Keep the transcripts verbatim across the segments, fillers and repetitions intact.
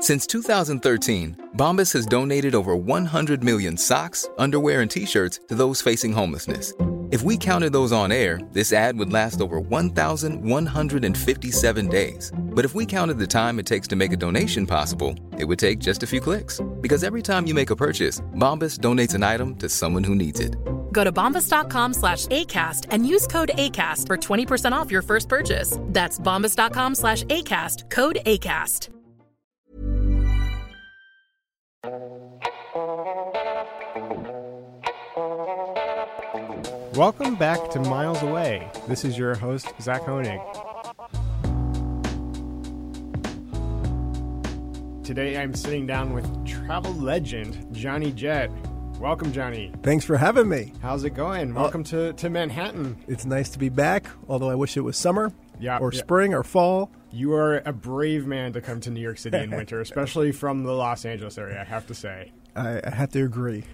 Since two thousand thirteen, Bombas has donated over one hundred million socks, underwear, and T-shirts to those facing homelessness. If we counted those on air, this ad would last over one thousand one hundred fifty-seven days. But if we counted the time it takes to make a donation possible, it would take just a few clicks. Because every time you make a purchase, Bombas donates an item to someone who needs it. Go to bombas.com slash ACAST and use code ACAST for twenty percent off your first purchase. That's bombas.com slash ACAST, code ACAST. Welcome back to Miles Away. This is your host, Zach Honig. Today I'm sitting down with travel legend, Johnny Jett. Welcome, Johnny. Thanks for having me. How's it going? Welcome uh, to, to Manhattan. It's nice to be back, although I wish it was summer yeah, or yeah. spring or fall. You are a brave man to come to New York City in winter, especially from the Los Angeles area, I have to say. I, I have to agree.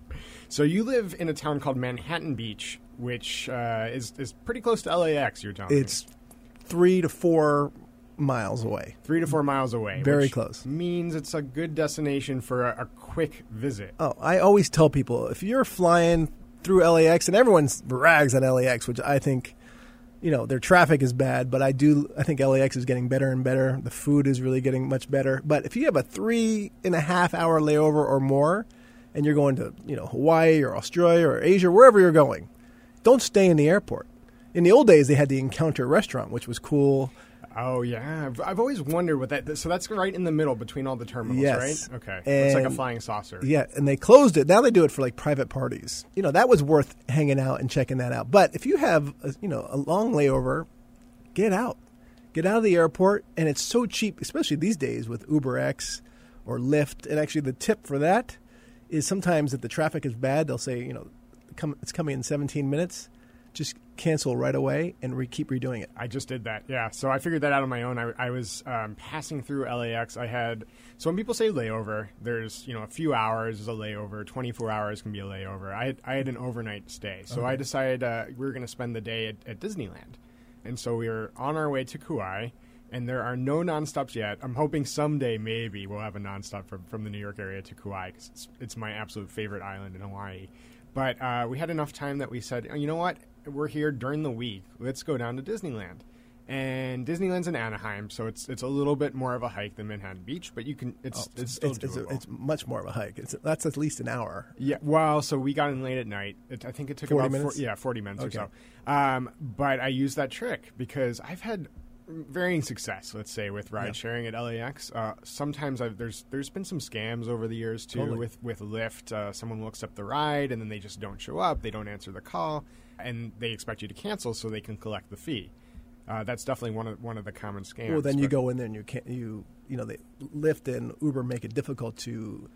So you live in a town called Manhattan Beach, which uh, is, is pretty close to L A X, you're telling it's me. It's three to four miles away. Three to four miles away. Very which close. Means it's a good destination for a, a quick visit. Oh, I always tell people, if you're flying through L A X, and everyone rags on L A X, which I think, you know, their traffic is bad, but I do, I think L A X is getting better and better. The food is really getting much better. But if you have a three and a half hour layover or more, and you're going to, you know, Hawaii or Australia or Asia, wherever you're going, don't stay in the airport. In the old days, they had the Encounter restaurant, which was cool. Oh, yeah. I've, I've always wondered what that... So that's right in the middle between all the terminals, yes. right? Okay. And it's like a flying saucer. Yeah, and they closed it. Now they do it for, like, private parties. You know, that was worth hanging out and checking that out. But if you have, a, you know, a long layover, get out. Get out of the airport, and it's so cheap, especially these days with UberX or Lyft. And actually the tip for that is sometimes if the traffic is bad, they'll say, you know, come, it's coming in seventeen minutes. Just cancel right away and re- keep redoing it. I just did that, yeah. So I figured that out on my own. I, I was um, passing through L A X. I had so when people say layover, there's you know a few hours is a layover. twenty-four hours can be a layover. I had, I had an overnight stay, so okay. I decided uh, we were going to spend the day at, at Disneyland, and so we were on our way to Kauai. And there are no nonstops yet. I'm hoping someday maybe we'll have a nonstop from from the New York area to Kauai because it's, it's my absolute favorite island in Hawaii. But uh, we had enough time that we said, oh, you know what? We're here during the week. Let's go down to Disneyland. And Disneyland's in Anaheim, so it's it's a little bit more of a hike than Manhattan Beach, but you can it's oh, it's still it's, it's, doable. a, it's much more of a hike. It's that's at least an hour. Yeah, well, so we got in late at night. It, I think it took forty about minutes. Four, yeah, forty minutes okay. or so. Um, but I used that trick because I've had varying success, let's say, with ride yeah. sharing at L A X. Uh, sometimes I've, there's there's been some scams over the years too totally. with with Lyft. Uh, someone looks up the ride and then they just don't show up. They don't answer the call, and they expect you to cancel so they can collect the fee. Uh, that's definitely one of one of the common scams. Well, then you go in there and you can't you you know they Lyft and Uber make it difficult to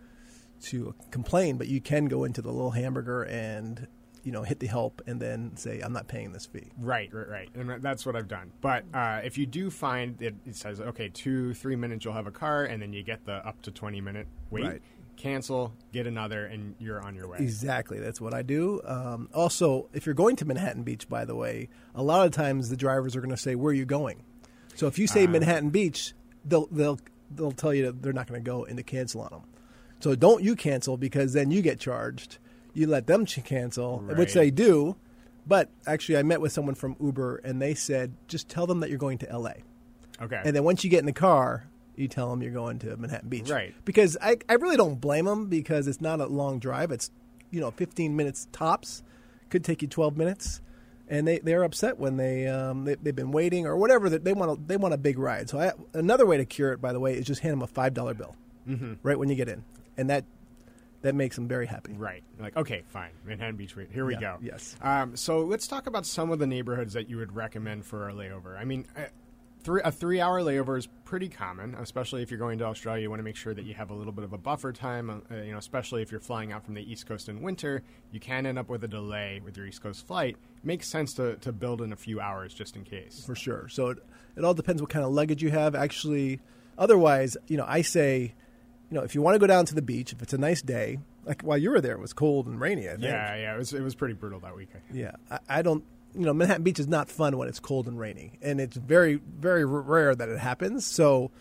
to complain, but you can go into the little hamburger and you know hit the help and then say I'm not paying this fee. Right, right, right, and that's what I've done. But uh, if you do find it, it says okay, two three minutes you'll have a car, and then you get the up to twenty minute wait. Right. Cancel, get another, and you're on your way. Exactly. That's what I do. Um, also, if you're going to Manhattan Beach, by the way, a lot of times the drivers are going to say, where are you going? So if you say uh, Manhattan Beach, they'll they'll they'll tell you that they're not going to go and to cancel on them. So don't you cancel because then you get charged. You let them cancel, right. which they do. But actually, I met with someone from Uber, and they said, just tell them that you're going to L A. Okay. And then once you get in the car, you tell them you're going to Manhattan Beach. Right. Because I, I really don't blame them because it's not a long drive. It's, you know, fifteen minutes tops. Could take you twelve minutes. And they, they're upset when they, um, they, they've been waiting or whatever. That they want a, they want a big ride. So I, another way to cure it, by the way, is just hand them a five dollar bill mm-hmm. right when you get in. And that that makes them very happy. Right. Like, okay, fine. Manhattan Beach, here we yeah, go. Yes. Um, so let's talk about some of the neighborhoods that you would recommend for a layover. I mean, I, Three, a three-hour layover is pretty common, especially if you're going to Australia. You want to make sure that you have a little bit of a buffer time, uh, you know, especially if you're flying out from the East Coast in winter. You can end up with a delay with your East Coast flight. It makes sense to, to build in a few hours just in case. For sure. So it, it all depends what kind of luggage you have. Actually, otherwise, you know, I say, you know, if you want to go down to the beach, if it's a nice day, like while you were there, it was cold and rainy, I think. Yeah, yeah, it was, it was pretty brutal that week. Yeah, I, I don't... You know, Manhattan Beach is not fun when it's cold and rainy, and it's very, very rare that it happens. So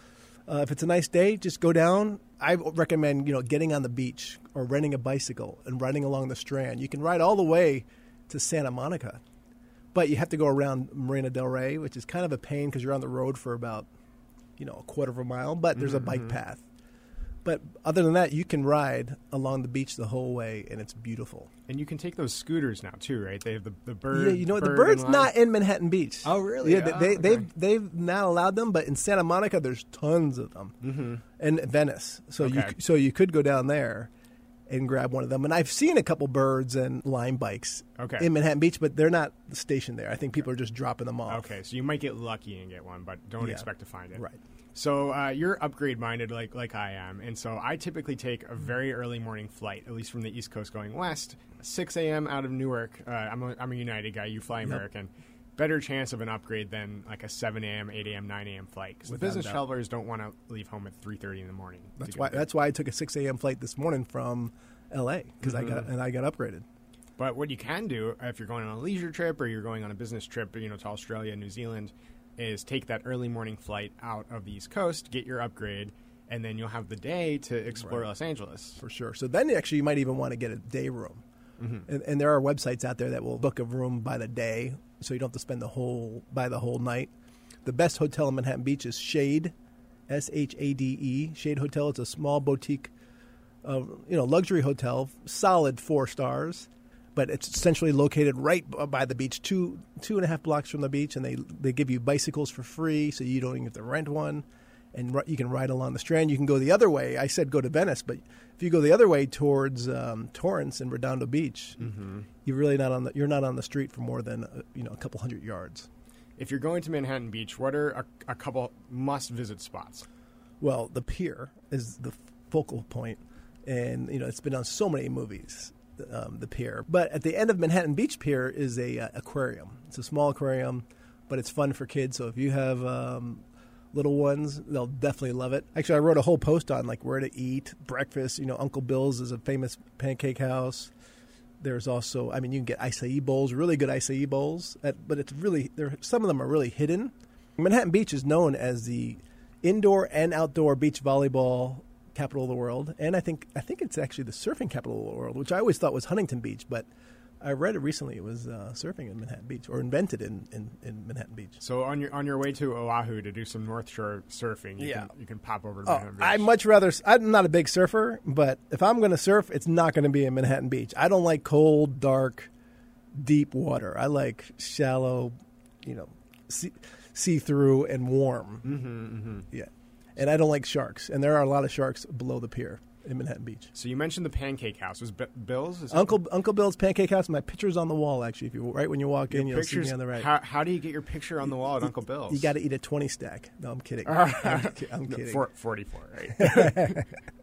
Uh, if it's a nice day, just go down. I recommend, you know, getting on the beach or renting a bicycle and riding along the Strand. You can ride all the way to Santa Monica, but you have to go around Marina del Rey, which is kind of a pain because you're on the road for about, you know, a quarter of a mile, but there's mm-hmm. a bike path. But other than that, you can ride along the beach the whole way, and it's beautiful. And you can take those scooters now, too, right? They have the, the bird. Yeah, you know what? Bird The bird's not in Manhattan Beach. Oh, really? Yeah, oh, they, okay. they've, they've not allowed them, but in Santa Monica, there's tons of them. Mm-hmm. And Venice. So, okay. you, so you could go down there and grab one of them. And I've seen a couple birds and Lime bikes okay. in Manhattan Beach, but they're not stationed there. I think people are just dropping them off. Okay, so you might get lucky and get one, but don't Yeah. expect to find it. Right. So uh, you're upgrade-minded like like I am, and so I typically take a very early morning flight, at least from the East Coast going west, six a.m. out of Newark. Uh, I'm, a, I'm a United guy. You fly American. Yep. Better chance of an upgrade than like a seven a.m., eight a.m., nine a.m. flight. Because the business doubt. travelers don't want to leave home at three thirty in the morning. That's why. That's why I took a six a.m. flight this morning from L A because mm-hmm. I got and I got upgraded. But what you can do if you're going on a leisure trip or you're going on a business trip, you know, to Australia, New Zealand, is take that early morning flight out of the East Coast, get your upgrade, and then you'll have the day to explore right. Los Angeles. For sure. So then actually you might even want to get a day room. Mm-hmm. And, and there are websites out there that will book a room by the day, so you don't have to spend the whole by the whole night. The best hotel in Manhattan Beach is Shade, S H A D E. Shade Hotel. It's a small boutique, uh, you know, luxury hotel, solid four stars. But it's essentially located right by the beach, two two and a half blocks from the beach, and they they give you bicycles for free, so you don't even have to rent one, and r- you can ride along the Strand. You can go the other way. I said go to Venice, but if you go the other way towards um, Torrance and Redondo Beach, mm-hmm. you're really not on the you're not on the street for more than uh, you know a couple hundred yards. If you're going to Manhattan Beach, what are a, a couple must-visit spots? Well, the pier is the focal point, and you know it's been on so many movies. Um, the pier. But at the end of Manhattan Beach Pier is a uh, aquarium. It's a small aquarium, but it's fun for kids. So if you have um, little ones, they'll definitely love it. Actually, I wrote a whole post on like where to eat, breakfast. You know, Uncle Bill's is a famous pancake house. There's also, I mean, you can get acai bowls, really good acai bowls, at, but it's really, there. Some of them are really hidden. Manhattan Beach is known as the indoor and outdoor beach volleyball capital of the world, and I think I think it's actually the surfing capital of the world, which I always thought was Huntington Beach, but I read it recently. It was uh, surfing in Manhattan Beach, or invented in, in, in Manhattan Beach. So on your on your way to Oahu to do some North Shore surfing, you, yeah. can, you can pop over to Oh, Manhattan Beach. I'd much rather. I'm not a big surfer, but if I'm going to surf, it's not going to be in Manhattan Beach. I don't like cold, dark, deep water. I like shallow, you know, see, see-through and warm. Mm-hmm, mm-hmm. Yeah. And I don't like sharks, and there are a lot of sharks below the pier in Manhattan Beach. So you mentioned the Pancake House. Was B- Bill's? Is Uncle Uncle Bill's Pancake House. My picture's on the wall, actually. If you right when you walk in, you'll see me pictures, on the right. How, how do you get your picture on the wall at Uncle Bill's? You got to eat a twenty stack. No, I'm kidding. I'm, ki- I'm No, kidding. for, forty-four, right?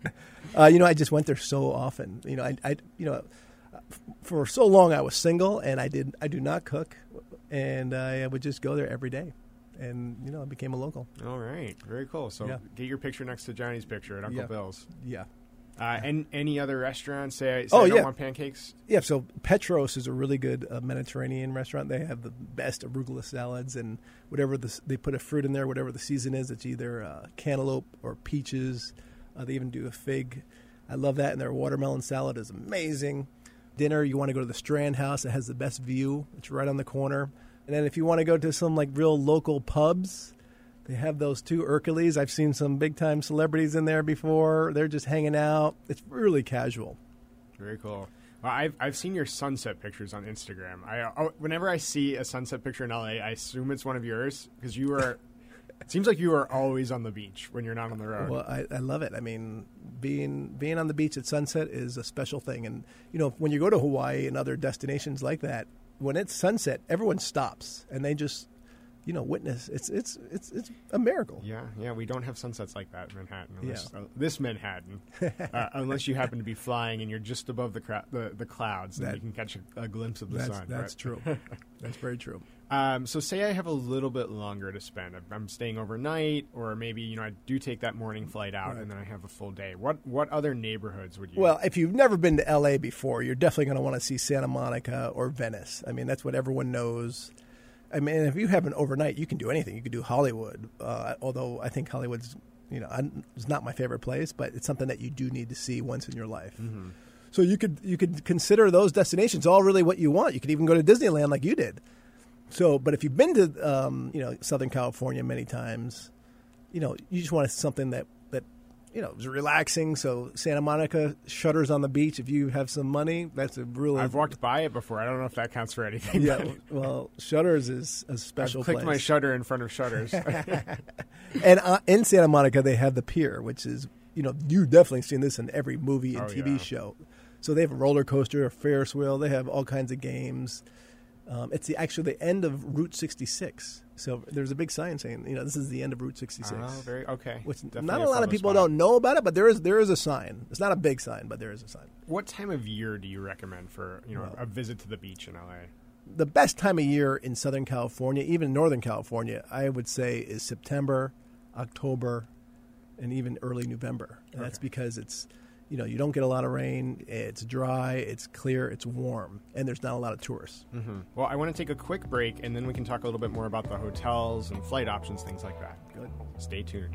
uh, you know, I just went there so often. You know, I, I, you know, for so long I was single, and I did. I do not cook, and I would just go there every day. And, you know, I became a local. All right. Very cool. So Yeah. get your picture next to Johnny's picture at Uncle Yeah. Bill's. Yeah. Uh, and any other restaurants? Say, I- say Oh, I don't yeah. want pancakes? Yeah, so Petros is a really good uh, Mediterranean restaurant. They have the best arugula salads, and whatever the, they put a fruit in there, whatever the season is. It's either uh, cantaloupe or peaches. Uh, they even do a fig. I love that, and their watermelon salad is amazing. Dinner, you want to go to the Strand House. It has the best view. It's right on the corner. And then if you want to go to some like real local pubs, they have those two Hercules. I've seen some big-time celebrities in there before. They're just hanging out. It's really casual. Very cool. Well, I've I've seen your sunset pictures on Instagram. I oh, whenever I see a sunset picture in L A, I assume it's one of yours because you are. It seems like you are always on the beach when you're not on the road. Well, I, I love it. I mean, being being on the beach at sunset is a special thing. And you know, when you go to Hawaii and other destinations like that, when it's sunset, everyone stops and they just, you know, witness. It's it's it's it's a miracle. Yeah, yeah, we don't have sunsets like that in Manhattan. Unless, Yeah. uh, this Manhattan, uh, unless you happen to be flying and you're just above the cra- the, the clouds, then That- you can catch a, a glimpse of the That's sun. that's right? true. That's very true. Um, so say I have a little bit longer to spend. I'm- I'm staying overnight, or maybe you know I do take that morning flight out, Right. and then I have a full day. What what other neighborhoods would you? Well, if you've never been to L A before, you're definitely going to want to see Santa Monica or Venice. I mean, that's what everyone knows. I mean, if you have an overnight, you can do anything. You could do Hollywood, uh, although I think Hollywood's You know, I'm, it's not my favorite place, but it's something that you do need to see once in your life. Mm-hmm. So you could you could consider those destinations all really what you want. You could even go to Disneyland like you did. So, but if you've been to um, you know Southern California many times, you know you just want something that that you know is relaxing. So Santa Monica, Shutters on the beach. If you have some money, that's a really. I've walked by it before. I don't know if that counts for anything. Yeah, well, Shutters is a special. I've clicked place. my shutter in front of Shutters. And uh, in Santa Monica, they have the pier, which is you know you've definitely seen this in every movie and Oh, T V yeah. show. So they have a roller coaster, a Ferris wheel. They have all kinds of games. Um, it's the, actually the end of Route sixty-six. So there's a big sign saying, you know, this is the end of Route sixty-six. Oh, very okay. Which Definitely not a a lot photo of people spot. don't know about it, but there is there is a sign. It's not a big sign, but there is a sign. What time of year do you recommend for you know Well, a visit to the beach in L A? The best time of year in Southern California, even Northern California, I would say is September, October, and even early November. And that's Okay. because it's, you know, you don't get a lot of rain. It's dry, it's clear, it's warm, and there's not a lot of tourists. Mm-hmm. Well, I want to take a quick break, and then we can talk a little bit more about the hotels and flight options, things like that. Good. Stay tuned.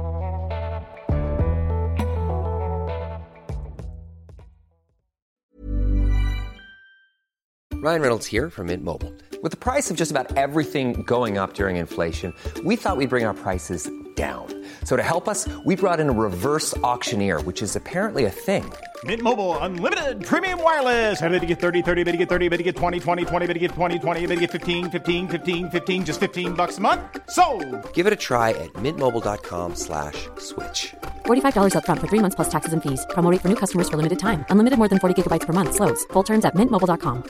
Ryan Reynolds here from Mint Mobile. With the price of just about everything going up during inflation, we thought we'd bring our prices down. So to help us, we brought in a reverse auctioneer, which is apparently a thing. Mint Mobile Unlimited Premium Wireless. How to get thirty, thirty, how to get thirty, how to get twenty, twenty, twenty, how to get twenty, twenty, how to get fifteen, fifteen, fifteen, fifteen, just fifteen bucks a month? Sold! Give it a try at mintmobile.com slash switch. forty-five dollars up front for three months plus taxes and fees. Promo rate for new customers for limited time. Unlimited more than forty gigabytes per month. Slows full terms at mint mobile dot com.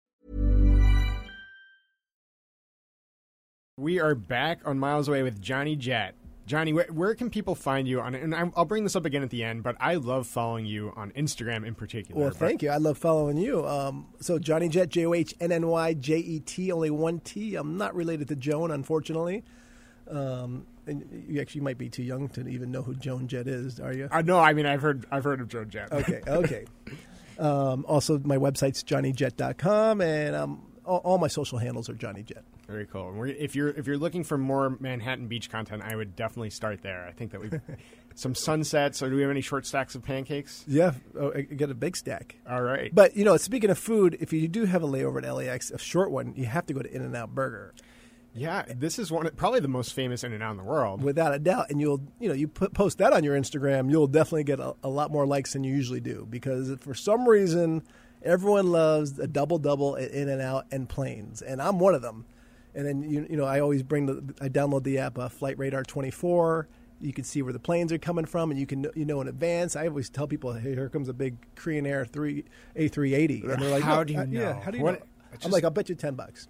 We are back on Miles Away with Johnny Jet. Johnny, where, where can people find you on? And I- I'll bring this up again at the end, but I love following you on Instagram in particular. Well, thank you. I love following you. Um, so Johnny Jet, J O H N N Y J E T, only one T. I'm not related to Joan, unfortunately. Um, and you actually might be too young to even know who Joan Jett is, are you? Uh, no, I mean I've heard I've heard of Joe Jet. Okay, okay. um, also, my website's johnny jet dot com, and um, all, all my social handles are Johnny Jet. Very cool. And we're, if you're if you're looking for more Manhattan Beach content, I would definitely start there. I think that we've some sunsets. Or do we have any short stacks of pancakes? Yeah, oh, I get a big stack. All right. But, you know, speaking of food, if you do have a layover at L A X, a short one, you have to go to In-N-Out Burger. Yeah, this is one of, probably the most famous In-N-Out in the world. Without a doubt. And you'll, you know, you put, post that on your Instagram, you'll definitely get a, a lot more likes than you usually do. Because for some reason, everyone loves a double-double at In-N-Out and planes. And I'm one of them. And then, you, you know, I always bring the, I download the app, uh, Flight Radar twenty-four. You can see where the planes are coming from, and you can, you know, in advance. I always tell people, hey, here comes a big Korean Air three A three eighty. And they're like, How "No, do you uh, know? Yeah, how do you What- know? Just- I'm like, I'll bet you ten bucks.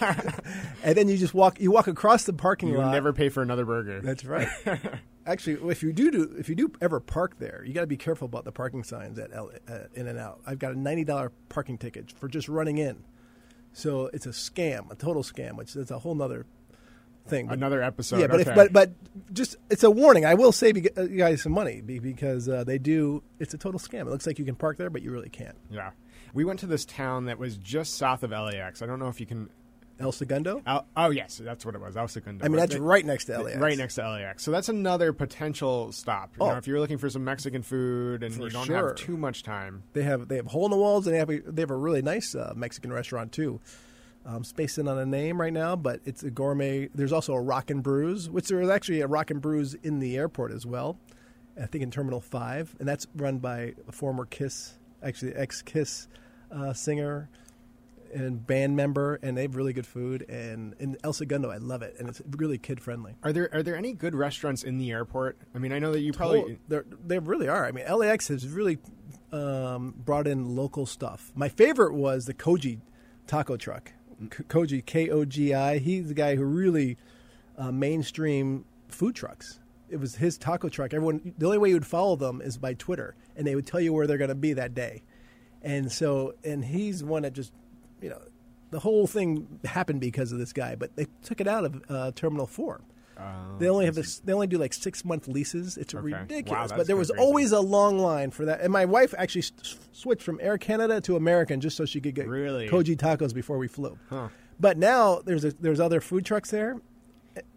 And then you just walk, you walk across the parking You lot. never pay for another burger. That's right. Actually, if you do, do if you do ever park there, you got to be careful about the parking signs at, L, at In-N-Out. I've got a ninety dollars parking ticket for just running in. So it's a scam, a total scam, which is a whole nother thing. But, Another episode. yeah, but okay. if, but but just it's a warning. I will save you you guys some money be- because uh, they do. It's a total scam. It looks like you can park there, but you really can't. Yeah. We went to this town that was just south of L A X. I don't know if you can. El Segundo. El, oh, yes, that's what it was. El Segundo. I mean, But that's they- right next to L A X. Right next to L A X. So that's another potential stop. You Oh. know, if you're looking for some Mexican food and For you don't sure. have too much time. They have they have hole in the walls, and they have a, they have a really nice uh, Mexican restaurant too. I'm spacing on a name right now, but it's a gourmet. There's also a Rockin' Brews, which there is actually a Rockin' Brews in the airport as well. I think in Terminal Five, and that's run by a former Kiss, actually ex-Kiss uh, singer and band member, and they have really good food. And in El Segundo, I love it, and it's really kid friendly. Are there are there any good restaurants in the airport? I mean, I know that you probably. They're, they really are. I mean, L A X has really um, brought in local stuff. My favorite was the Koji taco truck. K- Koji, K O G I. He's the guy who really uh, mainstream food trucks. It was his taco truck. Everyone, the only way you would follow them is by Twitter, and they would tell you where they're going to be that day. And so, and he's one that just, you know, the whole thing happened because of this guy. But they took it out of uh, Terminal Four. Oh, They only I have see. this. They only do like six month leases. It's Okay. ridiculous. Wow, that's but there was kinda crazy. always a long line for that. And my wife actually s- switched from Air Canada to American just so she could get Really? Koji tacos before we flew. Huh. But now there's a, there's other food trucks there.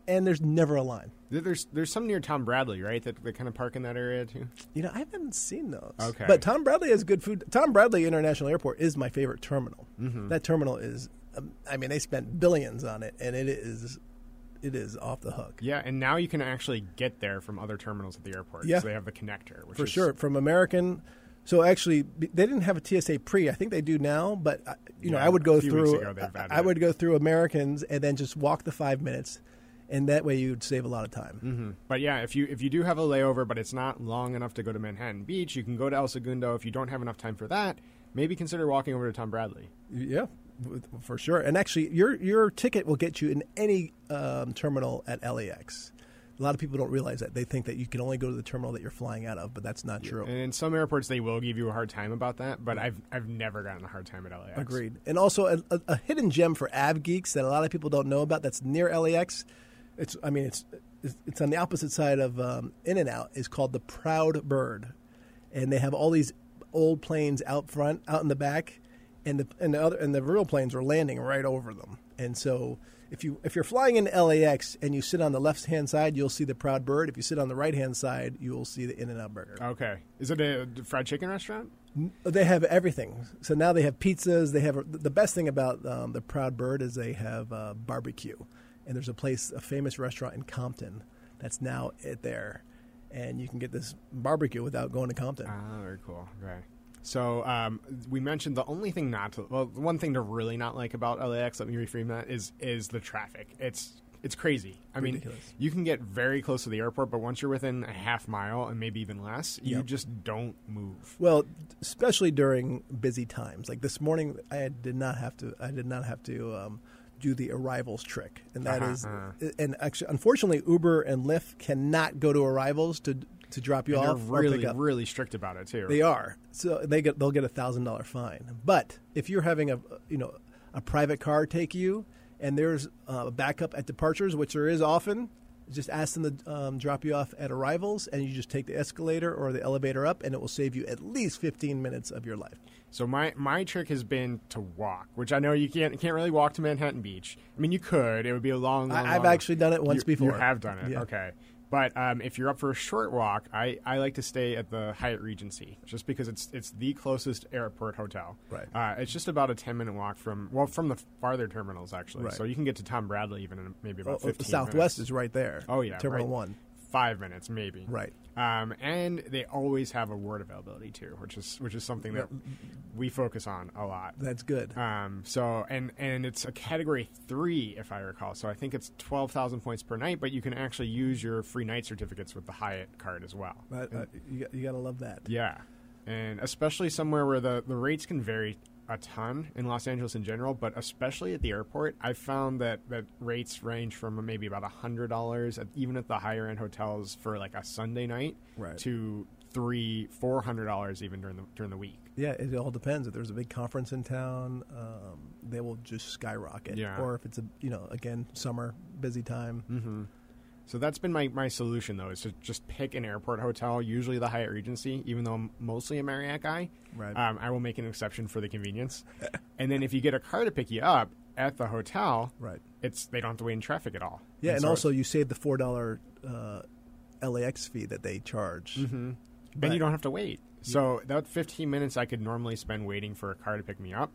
and there's never a line. There's there's some near Tom Bradley, right? That they kind of park in that area too. You know, I haven't seen those. Okay. But Tom Bradley has good food. Tom Bradley International Airport is my favorite terminal. Mm-hmm. That terminal is, um, I mean, they spent billions on it, and it is, it is off the hook. Yeah, and now you can actually get there from other terminals at the airport. Yeah. So they have the connector, which For is, sure, from American. So actually, b- they didn't have a T S A pre. I think they do now, but uh, you know, Yeah, I would go a few weeks through. ago they've added I would it. go through Americans and then just walk the five minutes, and that way you'd save a lot of time. Mm-hmm. But yeah, if you if you do have a layover, but it's not long enough to go to Manhattan Beach, you can go to El Segundo. If you don't have enough time for that, maybe consider walking over to Tom Bradley. Yeah, w- for sure. And actually, your your ticket will get you in any um, terminal at L A X. A lot of people don't realize that. They think that you can only go to the terminal that you're flying out of, but that's not true. And in some airports, they will give you a hard time about that, but I've I've never gotten a hard time at L A X. Agreed. And also a, a, a hidden gem for av geeks that a lot of people don't know about that's near L A X. It's I mean it's it's, it's on the opposite side of um, In-N-Out. Is called the Proud Bird, and they have all these old planes out front, out in the back, and the and the other and the real planes are landing right over them. And so if you if you're flying in L A X and you sit on the left hand side, you'll see the Proud Bird. If you sit on the right hand side, you will see the In-N-Out Burger. Okay. Is it a fried chicken restaurant? They have everything. So now they have pizzas. They have the best thing about um, the Proud Bird is they have uh, barbecue, and there's a place, a famous restaurant in Compton, that's now it there, and you can get this barbecue without going to Compton. Ah, very cool. Okay. So um, we mentioned the only thing not to, well, one thing to really not like about L A X, let me reframe that, is is the traffic. It's it's crazy. I Ridiculous. mean, you can get very close to the airport, but once you're within a half mile and maybe even less, you Yep. just don't move. Well, especially during busy times, like this morning, I did not have to. I did not have to um, do the arrivals trick, and that Uh-huh, is, uh-huh. and actually, unfortunately, Uber and Lyft cannot go to arrivals to to drop you And off they're or really, pick up. really strict about it too. They are. So they get they'll get a thousand dollar fine. But if you're having a you know a private car take you and there's uh, a backup at departures, which there is often, just ask them to um, drop you off at arrivals, and you just take the escalator or the elevator up, and it will save you at least fifteen minutes of your life. So my, my trick has been to walk, which I know you can't you can't really walk to Manhattan Beach. I mean, you could. It would be a long, long I, I've long- actually done it once you, before. You have done it. Yeah. Okay. But um, if you're up for a short walk, I, I like to stay at the Hyatt Regency just because it's it's the closest airport hotel. Right. Uh, it's just about a ten minute walk from well from the farther terminals actually. Right. So you can get to Tom Bradley even in maybe about Oh, fifteen. Southwest minutes. is right there. Oh yeah, Terminal right. One. Five minutes maybe. Right. Um, and they always have a word availability too, which is which is something that we focus on a lot. That's good. Um, so and and it's a category three, if I recall. So I think it's twelve thousand points per night, but you can actually use your free night certificates with the Hyatt card as well. But, uh, you, got- you got to love that. Yeah, and especially somewhere where the the rates can vary a ton in Los Angeles in general, but especially at the airport, I've found that that rates range from maybe about a hundred dollars, even at the higher end hotels for like a Sunday night, Right. to three, four hundred dollars even during the during the week. Yeah, it all depends. If there's a big conference in town, um, they will just skyrocket. Yeah. Or if it's a you know again summer busy time. Mm-hmm. So that's been my, my solution, though, is to just pick an airport hotel, usually the Hyatt Regency, even though I'm mostly a Marriott guy. Right. Um, I will make an exception for the convenience. And then if you get a car to pick you up at the hotel, Right. it's they don't have to wait in traffic at all. Yeah, and so also you save the four dollar uh, L A X fee that they charge. Mm-hmm. But- And you don't have to wait. So that fifteen minutes I could normally spend waiting for a car to pick me up,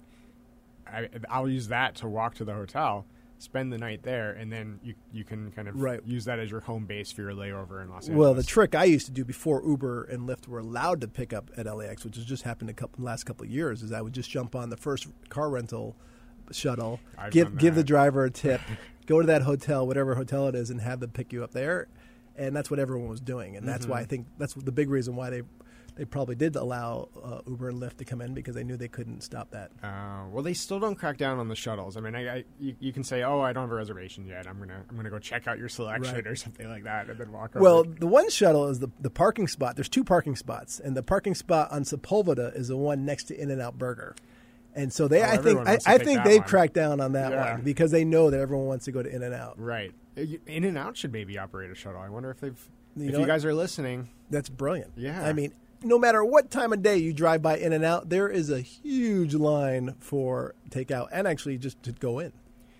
I, I'll use that to walk to the hotel, spend the night there, and then you you can kind of Right. use that as your home base for your layover in Los Angeles. Well, the trick I used to do before Uber and Lyft were allowed to pick up at L A X, which has just happened a couple last couple of years, is I would just jump on the first car rental shuttle, I've give done give the that. driver a tip, go to that hotel, whatever hotel it is, and have them pick you up there. And that's what everyone was doing, and that's Mm-hmm. why I think that's the big reason why they they probably did allow uh, Uber and Lyft to come in, because they knew they couldn't stop that. Uh, well, they still don't crack down on the shuttles. I mean, I, I you, you can say, "Oh, I don't have a reservation yet. I'm gonna I'm gonna go check out your selection Right. or something like that," and then walk Well, over. the one shuttle is the the parking spot. There's two parking spots, and the parking spot on Sepulveda is the one next to In-N-Out Burger. And so they, Oh, I think, everyone I, wants to I take think that they've one. cracked down on that Yeah. one because they know that everyone wants to go to In-N-Out. Right. In and Out should maybe operate a shuttle. I wonder if they've. You if know you what? guys are listening, That's brilliant. Yeah. I mean, no matter what time of day you drive by In-N-Out, there is a huge line for takeout and actually just to go in.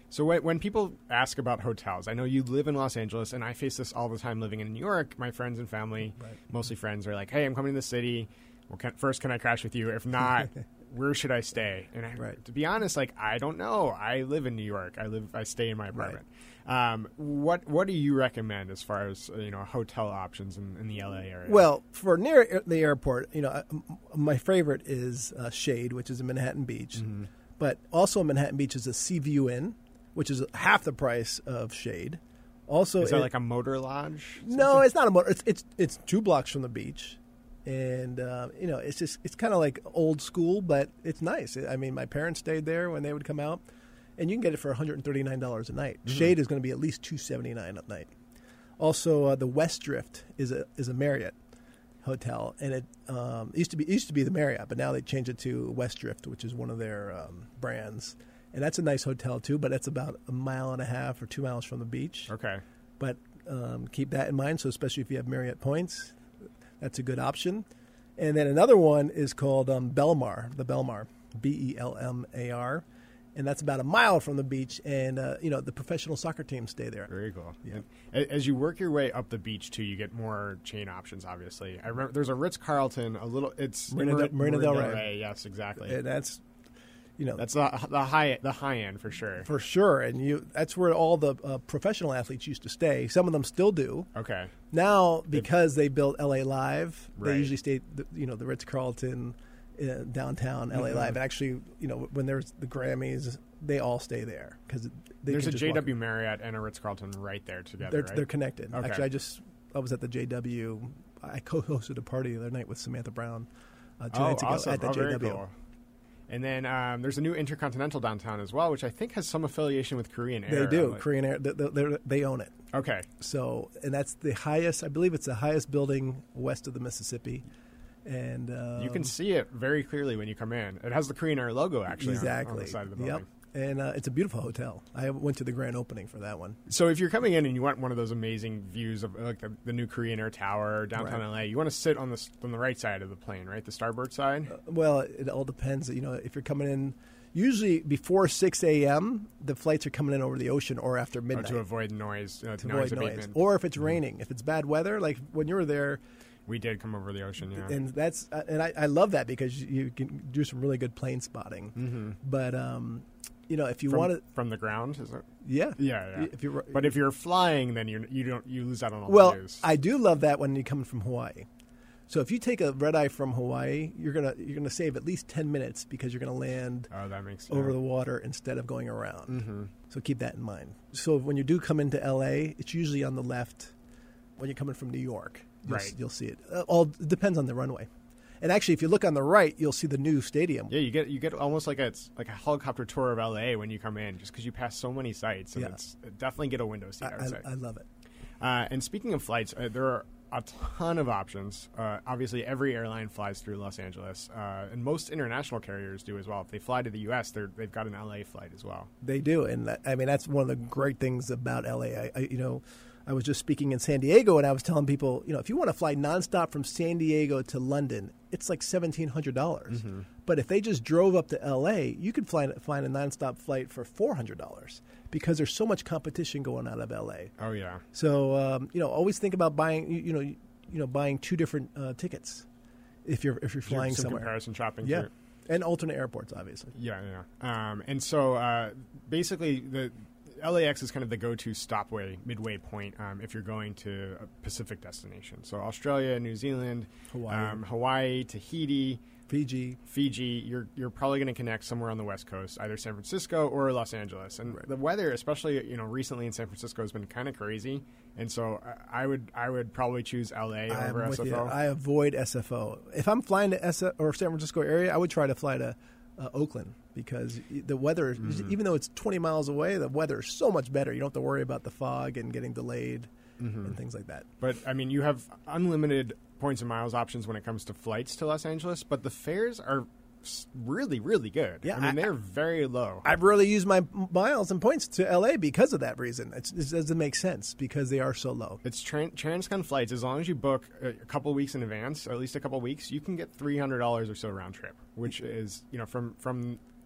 So when, when people ask about hotels, I know you live in Los Angeles, and I face this all the time living in New York. My friends and family, right. mostly friends, are like, hey, I'm coming to the city. Well, can, first, can I crash with you? If not, where should I stay? And I, right. to be honest, like, I don't know. I live in New York. I live. I stay in my apartment. Right. Um, what What do you recommend as far as, you know, hotel options in, in the L A area? Well, for near the airport, you know, uh, my favorite is uh, Shade, which is in Manhattan Beach. Mm-hmm. But also in Manhattan Beach is a Seaview Inn, which is half the price of Shade. Also, is that it, like a motor lodge? No, it's not a motor. It's it's it's two blocks from the beach. And, uh, you know, it's just, it's kind of like old school, but it's nice. I mean, my parents stayed there when they would come out, and you can get it for one hundred thirty-nine dollars a night. Mm-hmm. Shade is going to be at least two hundred seventy-nine dollars a night. Also, uh, the West Drift is a is a Marriott hotel, and it um, used to be it used to be the Marriott, but now they changed it to West Drift, which is one of their um, brands. And that's a nice hotel, too, but it's about a mile and a half or two miles from the beach. Okay. But um, keep that in mind, so especially if you have Marriott points, that's a good option. And then another one is called um, Belmar, the Belmar, B E L M A R. And that's about a mile from the beach. And, uh, you know, the professional soccer teams stay there. Very cool. Yeah. As you work your way up the beach, too, you get more chain options, obviously. I remember there's a Ritz-Carlton, a little, it's Marina, Mar- Marina, Marina Del Rey. Rey. Yes, exactly. And that's, you know. That's the, the high the high end for sure. For sure. And you that's where all the uh, professional athletes used to stay. Some of them still do. Okay. Now, because they built L A Live, right. they usually stay, you know, the Ritz-Carlton uh, downtown L A mm-hmm. Live. And actually, you know, when there's the Grammys, they all stay there because there's a J W Marriott and a Ritz-Carlton right there together. They're, right? they're connected. Okay. Actually, I just I was at the J W. I co-hosted a party the other night with Samantha Brown uh, two oh, nights ago awesome. at the oh, J W. Very cool. And then um, there's a new Intercontinental downtown as well, which I think has some affiliation with Korean Air. They do. Like, Korean Air, they, they, they own it. Okay. So, and that's the highest, I believe it's the highest building west of the Mississippi. And um, you can see it very clearly when you come in. It has the Korean Air logo, actually, exactly. on, on the side of the building. Yep. And uh, it's a beautiful hotel. I went to the grand opening for that one. So if you're coming in and you want one of those amazing views of like the, the new Korean Air Tower downtown right. L A, you want to sit on the on the right side of the plane, right, the starboard side. Uh, well, it all depends. You know, if you're coming in, usually before six a.m., the flights are coming in over the ocean or after midnight oh, to avoid noise. Uh, to noise avoid abatement. noise, or if it's raining. Mm-hmm. If it's bad weather, like when you were there. We did come over the ocean, yeah. And that's uh, and I, I love that because you can do some really good plane spotting. Mm-hmm. But um, you know, if you from, want to from the ground, is it? Yeah, yeah, yeah. If you're, but if you're flying, then you you don't you lose out on all well, the views. I do love that when you come from Hawaii. So if you take a red eye from Hawaii, you're gonna you're gonna save at least ten minutes because you're gonna land oh, that makes over yeah. the water instead of going around. Mm-hmm. So keep that in mind. So when you do come into L A, it's usually on the left. When you're coming from New York. You'll, right. You'll see it. Uh, all it depends on the runway. And actually, if you look on the right, you'll see the new stadium. Yeah, you get you get almost like a it's like a helicopter tour of L A when you come in, just because you pass so many sites. And yeah. it's definitely get a window seat. I, I would say. I love it. Uh, and speaking of flights, uh, there are a ton of options. Uh, obviously, every airline flies through Los Angeles, uh, and most international carriers do as well. If they fly to the U S, they're, they've got an L A flight as well. They do, and that, I mean that's one of the great things about L A. I, I, you know. I was just speaking in San Diego, and I was telling people, you know, if you want to fly nonstop from San Diego to London, it's like seventeen hundred dollars. Mm-hmm. But if they just drove up to L A, you could fly, find a nonstop flight for four hundred dollars because there's so much competition going out of L A. Oh, yeah. So, um, you know, always think about buying, you, you know, you, you know, buying two different uh, tickets if you're if you're flying some somewhere. Comparison shopping. Yeah. Through. And alternate airports, obviously. Yeah, yeah. Um, and so uh, basically the L A X is kind of the go-to stopway, midway point um, if you're going to a Pacific destination. So Australia, New Zealand, Hawaii, um, Hawaii, Tahiti, Fiji. Fiji. You're you're probably going to connect somewhere on the West Coast, either San Francisco or Los Angeles. And right. the weather, especially you know recently in San Francisco, has been kind of crazy. And so I would I would probably choose L A over I'm S F O. With you. I avoid S F O. If I'm flying to S F O or San Francisco area, I would try to fly to uh, Oakland because the weather, mm-hmm. even though it's twenty miles away, the weather is so much better. You don't have to worry about the fog and getting delayed mm-hmm. and things like that. But I mean, you have unlimited points and miles options when it comes to flights to Los Angeles, but the fares are really, really good. Yeah, I mean, I, they're very low. I've really used my miles and points to L A because of that reason. It's, it doesn't make sense because they are so low. It's tran- Transcon flights. As long as you book a couple weeks in advance, or at least a couple weeks, you can get three hundred dollars or so round trip, which is, you know, from, from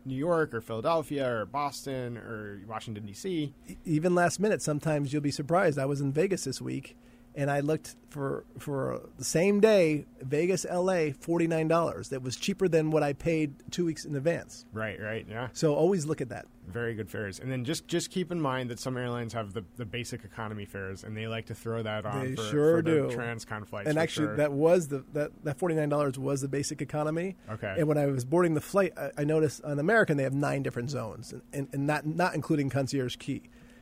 New York or Philadelphia or Boston or Washington, D C. Even last minute, sometimes you'll be surprised. I was in Vegas this week, and I looked for for the same day, Vegas, L A, forty-nine dollars. That was cheaper than what I paid two weeks in advance. Right, right, yeah. So always look at that. Very good fares. And then just, just keep in mind that some airlines have the, the basic economy fares, and they like to throw that on They for, sure for the do. transcon flights. And for actually, sure. that was the that, that forty-nine dollars was the basic economy. Okay. And when I was boarding the flight, I, I noticed on American they have nine different zones, and, and, and not not including concierge key.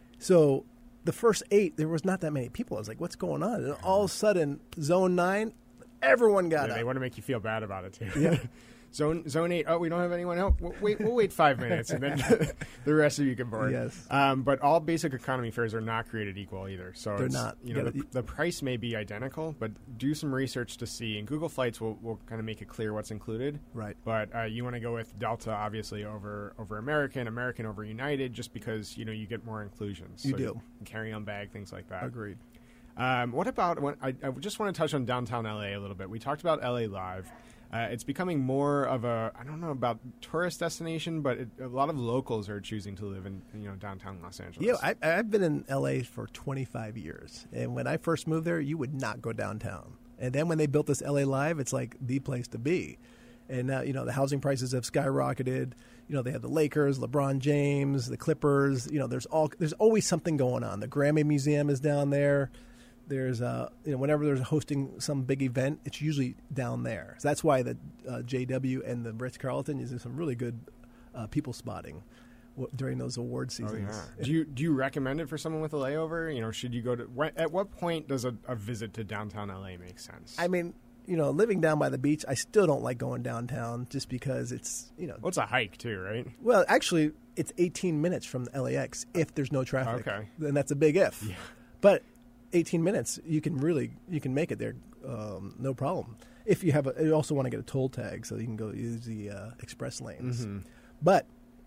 So the first eight, there was not that many people. I was like, what's going on? And all of a sudden, zone nine, everyone got Yeah, up. they want to make you feel bad about it, too. Yeah. Zone Zone eight, oh, we don't have anyone else? We'll wait, we'll wait five minutes, and then the rest of you can board. Yes. Um, but all basic economy fares are not created equal either. So They're it's, not. You know, You the, gotta- the price may be identical, but do some research to see. And Google Flights will, will kind of make it clear what's included. Right. But uh, you want to go with Delta, obviously, over over American, American over United, just because, you know, you get more inclusions. You So do. Carry-on bag, things like that. Agreed. Um, what about, when, I, I just want to touch on downtown L A a little bit. We talked about L A Live. Uh, it's becoming more of a, I don't know about tourist destination, but it, a lot of locals are choosing to live in, you know, downtown Los Angeles. Yeah, I, I've been in L A for twenty-five years. And when I first moved there, you would not go downtown. And then when they built this L A Live, it's like the place to be. And now, you know, the housing prices have skyrocketed. You know, they have the Lakers, LeBron James, the Clippers. You know, there's all there's always something going on. The Grammy Museum is down there. There's, uh, you know, whenever there's hosting some big event, it's usually down there. So that's why the uh, J W and the Ritz-Carlton is some really good uh, people spotting w- during those award Oh, seasons. yeah. Do you do you recommend it for someone with a layover? You know, should you go to, wh- at what point does a, a visit to downtown L A make sense? I mean, you know, living down by the beach, I still don't like going downtown just because it's, you know. Well, it's a hike, too, right? Well, actually, it's eighteen minutes from L A X if there's no traffic. Okay. Then that's a big if. Yeah. But eighteen minutes, you can really, you can make it there, um, no problem. If you have a, you also want to get a toll tag so you can go use the uh, express lanes. Mm-hmm. But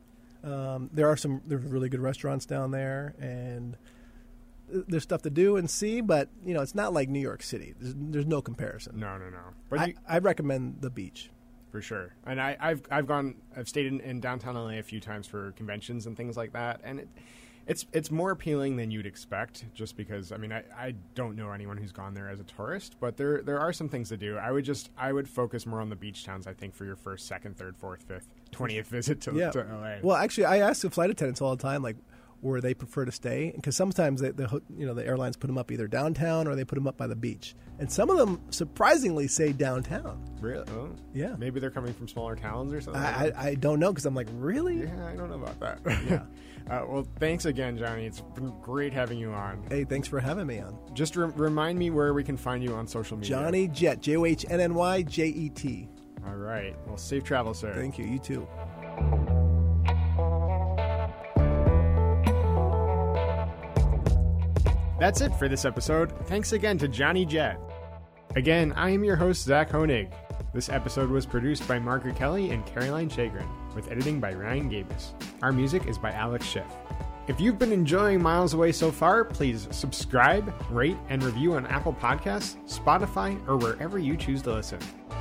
um, there are some, there's really good restaurants down there, and there's stuff to do and see, but, you know, it's not like New York City. There's, there's no comparison. No, no, no. But I, you, I recommend the beach. for sure. And I, I've I've gone, I've stayed in, in downtown L A a few times for conventions and things like that, and it, it's it's more appealing than you'd expect. Just because, I mean, I, I don't know anyone who's gone there as a tourist, but there there are some things to do. I would just I would focus more on the beach towns. I think for your first, second, third, fourth, fifth, twentieth visit to, Yeah. to L A. Well, actually, I ask the flight attendants all the time, like, where they prefer to stay, because sometimes they, the ho- you know the airlines put them up either downtown or they put them up by the beach, and some of them surprisingly say downtown. Really? Oh. Yeah. Maybe they're coming from smaller towns or something. I, I, I don't know, because I'm like, really? Yeah, I don't know about that. Yeah. uh, well, thanks again, Johnny. It's been great having you on. Hey, thanks for having me on. Just re- remind me where we can find you on social media. Johnny Jet, J O H N N Y J E T. All right. Well, safe travel, sir. Thank you. You too. That's it for this episode. Thanks again to Johnny Jet. Again, I am your host, Zach Honig. This episode was produced by Margaret Kelly and Caroline Chagrin, with editing by Ryan Gabus. Our music is by Alex Schiff. If you've been enjoying Miles Away so far, please subscribe, rate, and review on Apple Podcasts, Spotify, or wherever you choose to listen.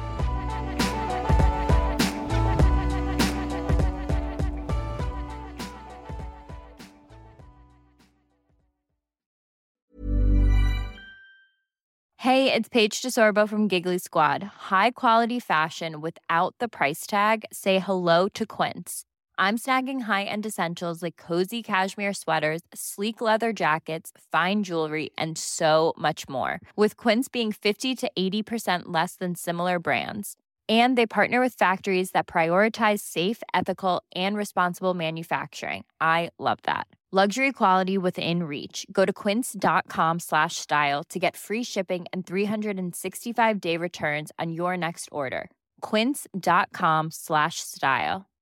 Hey, it's Paige DeSorbo from Giggly Squad. High quality fashion without the price tag. Say hello to Quince. I'm snagging high-end essentials like cozy cashmere sweaters, sleek leather jackets, fine jewelry, and so much more. With Quince being fifty to eighty percent less than similar brands. And they partner with factories that prioritize safe, ethical, and responsible manufacturing. I love that. Luxury quality within reach. Go to quince.com slash style to get free shipping and three sixty-five day returns on your next order. Quince.com slash style.